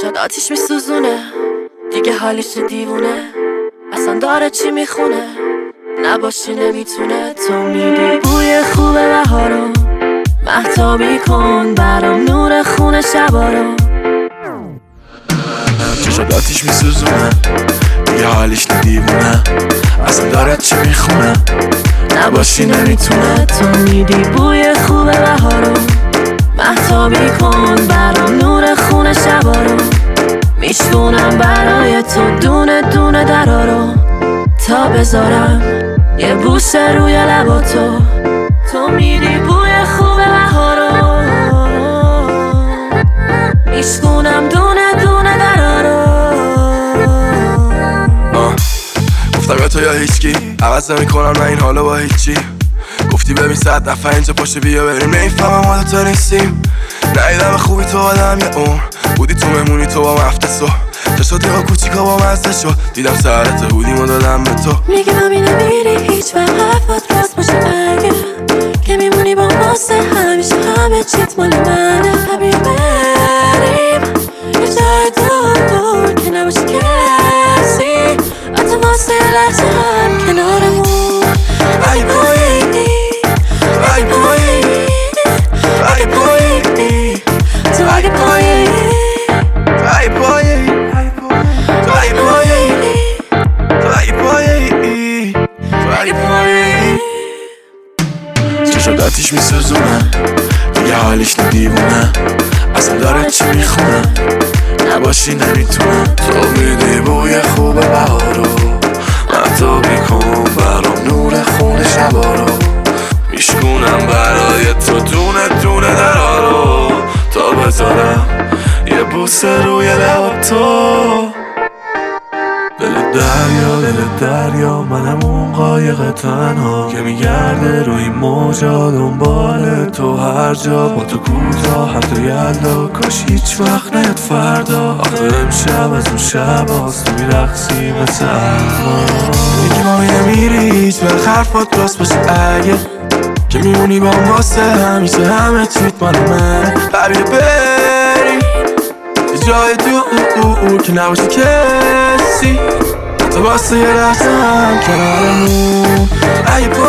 چشات آتیش میسوزونه، دیگه حالیش دیوونه، اصلا داره چی میخونه، نباشی نمیتونه. تو میدی بوی خوب بهارو، مهتابی کن برام نور خونه شبا رو. چشات آتیش میسوزونه، دیگه حالیش دیوونه، اصلا داره چی میخونه، نباشی نمیتونه. تو میدی بوی خوب بهارو، مهتابی کن برام نور خونه شبا رو. میشونم برای تو دونه دونه درا رو، تا بذارم یه بوسه روی لبا تو. تو میدی بوی خوب بهارو، میشونم دونه دونه درا رو. گفتم یا تو یا هیچکی، عوض نمی‌کنم نه این حالا با هیچی. گفتی ببین 100 دفعه اینجا پاشه بیا بریم، نمیفهمم حالا تو نیستیم. ندیدم خوبی تو آدم یه عمر، بودی تو مهمونی تو با مفته سو، چشات ها کوچیکا با مزده شد، دیدم سرت هودیمو دادم به تو. میگم همین نمیری هیچ وقت حرفات راست باشه، اگه که میمونی با واسه همیشه همه چیت مال منه. حبیبی بریم یه جای دور که نباشه کسی، حتی واسه لحظه هم کنارمون. اگه پایینی اگه پایینی اگه پایینی تو اگه پایینی ای پایی تو ای پایی تو ای پایی تو ای پایی. چشات آتیش میسوزونه، دیگه حالیش دیوونه، اصلا داره چی میخونه، نباشی نمیتونه. تو میدی بوی خوب بهارو، مهتابی کن برام نور خونه شبا رو. میشکونم برای تو دونه دونه درا رو، تا بذارم یه بوسه روی لب تو. دل دریا منم اون قایق تنها که میگرده روی موجا دنبال تو هر جا. با تو کوتاه حتی یلدا، کاش هیچ وقت نیاد فردا. آخه امشب از اون شب هاست، تو میرقصی مثل الان. میگی ما نمیری هیچ وقت حرفات راست باشه، اگه که میمونی با هم واسه همیشه همه چیت مال من. حبیبی بریم یه جای دور که نباشه کسی، تو واسه یه لحظه هم کنارمون.